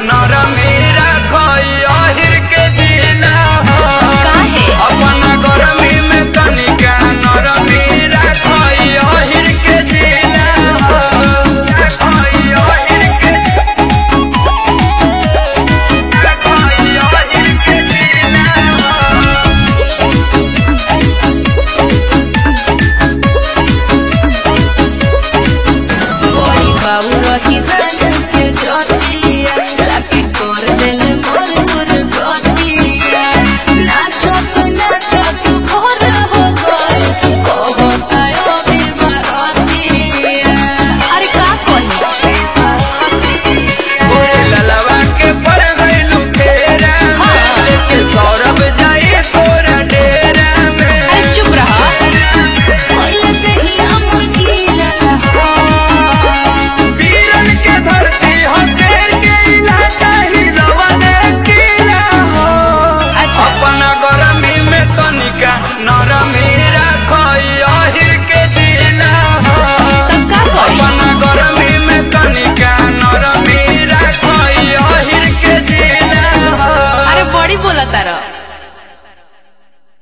नरमी रखई अहिर के जिला काहे अपना गरमी में तनिका नरमी रखई अहिर के जिला रखई अहिर के जिला बड़ी बाबू रखी दान के जोतिया लाके कर दिल मोर दुर्गतिया नाचत नाचत भोर हो गए कहतायो बेबरतिया अरे का कही ओरे ललवा के पर गइलू फेरा लेके सौरभ जाई तोरा डेरा में अरे चुप रहा ओले तेही अमर गीला हो वीरन के धरती हसेर के इलाका हिलवले किला हो अच्छा। अपना गरमी में तनिका नरमी रखई अहिर के जिला हो तब का करी अपना गरमी में तनिका नरमी रखई अहिर के जिला हो अरे बड़ी बोला तारा।